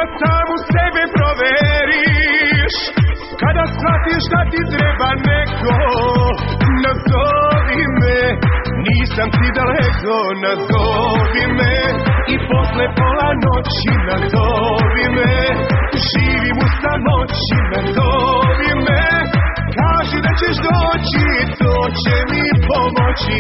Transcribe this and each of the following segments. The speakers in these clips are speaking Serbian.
Kad sam u sebe proveriš, kada shvatiš da ti treba neko, nazovi me, nisam ti daleko, nazovi me. I posle pola noći nazovi me, živim u samoći, nazovi me. Kaži da ćeš doći, to će mi pomoći,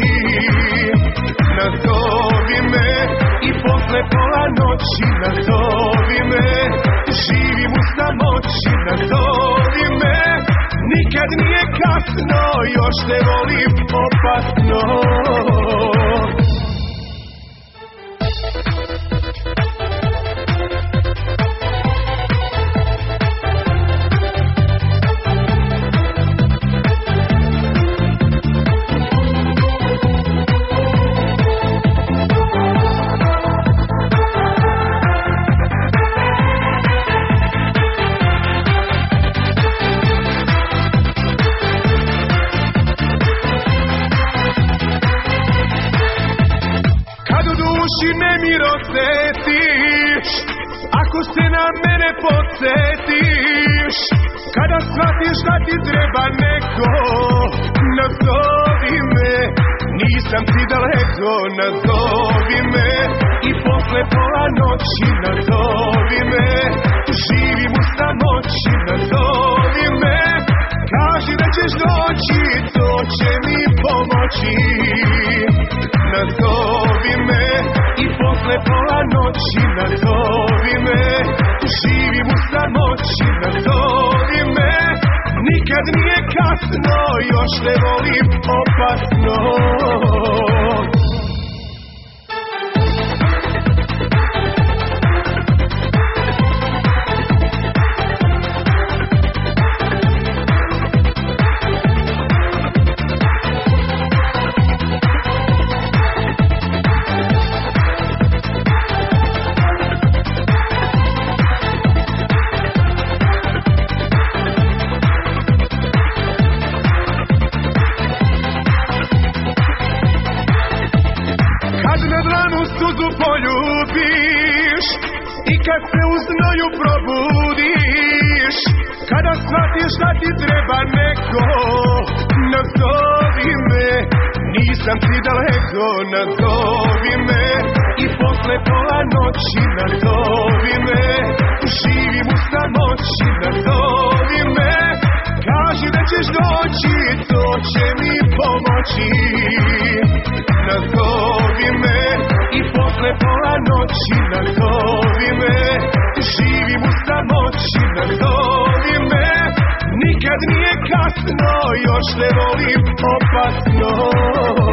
nazovi me. I posle pola noći nazovi me, živim u samoći, nazovi me. Nikad nije kasno, još te volim opasno. Nemir osjetiš, ako se na mene podsjetiš, kada shvatiš da ti treba neko, nazovi me, nisam ti daleko, nazovi me. I posle pola noći nazovi me, živim u samoći, nazovi me. Kaži da ćeš doći, to će mi pomoći, nazovi me. I posle pola noći nazovi me, živim u samoći, nazovi me. Nikad nije kasno, još te volim opasno. Suzu poljubiš i kad se u znoju probudiš, kada shvatiš da ti treba neko, nazovi me, nisam ti daleko, nazovi me. I posle pola noći nazovi me, živim u samoći, nazovi me. Kaži da ćeš doći, to će mi pomoći, nazovi me. I posle pola noći nazovi me, živim u samoći, nazovi me. Nikad nije kasno, još te volim opasno.